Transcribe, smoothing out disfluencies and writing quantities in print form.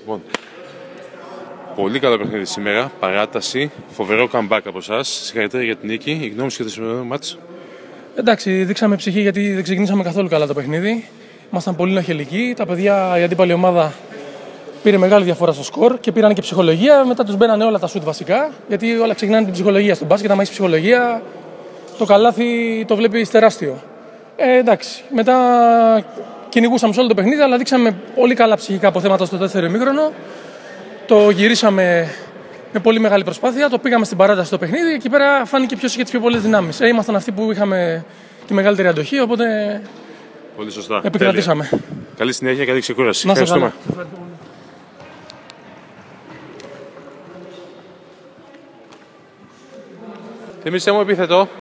Λοιπόν, πολύ καλό παιχνίδι σήμερα. Παράταση. Φοβερό comeback από εσάς. Συγχαρητήρια για την νίκη. Η γνώμη σου για το σημερινό μάτς? Εντάξει, δείξαμε ψυχή γιατί δεν ξεκινήσαμε καθόλου καλά το παιχνίδι. Ήμασταν πολύ νοχελικοί. Τα παιδιά, η αντίπαλη ομάδα πήρε μεγάλη διαφορά στο σκορ και πήραν και ψυχολογία. Μετά τους μπαίνανε όλα τα σουτ βασικά. Γιατί όλα ξεκινάνε την ψυχολογία στον μπάσκετ. Αν έχεις ψυχολογία, το καλάθι το βλέπεις τεράστιο. Εντάξει, μετά κυνηγούσαμε σε όλο το παιχνίδι, αλλά δείξαμε πολύ καλά ψυχικά αποθέματα στο δεύτερο ημίχρονο. Το γυρίσαμε με πολύ μεγάλη προσπάθεια, το πήγαμε στην παράταση το παιχνίδι. Εκεί πέρα φάνηκε ποιος είχε τις πιο πολλές δυνάμεις. Ήμασταν αυτοί που είχαμε τη μεγαλύτερη αντοχή, οπότε πολύ σωστά. επικρατήσαμε. Τέλεια. Καλή συνέχεια, καλή ξεκούραση. Ευχαριστούμε. Θύμισε μου επίθετο.